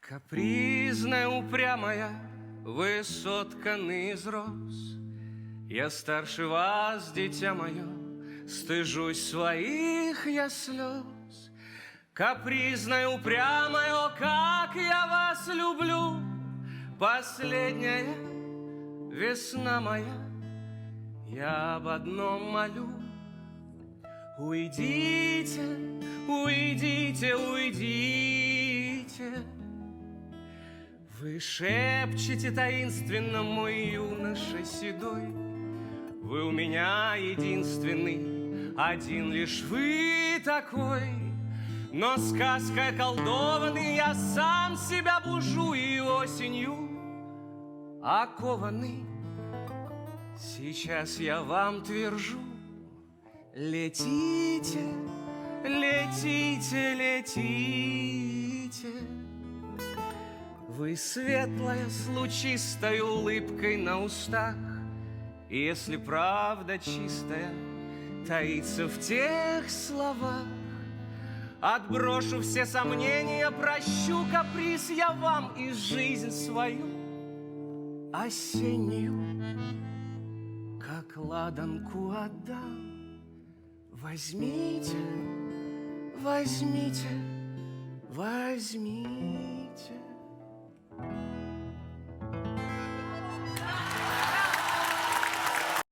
Капризная, упрямая, вы сотканы из роз. Я старше вас, дитя мое, стыжусь своих я слез. Капризная, упрямая, о, как я вас люблю! Последняя весна моя, я об одном молю. Уйдите, уйдите, уйдите. Вы шепчете таинственно, мой юноша седой. Вы у меня единственный, один лишь вы такой. Но сказкой околдованный я сам себя бужу, и осенью окованный сейчас я вам твержу: летите, летите, летите. Вы светлая, с лучистой улыбкой на устах, и если правда чистая таится в тех словах, отброшу все сомнения, прощу каприз я вам и жизнь свою осеннюю, как ладанку отдам. Возьмите, возьмите, возьмите.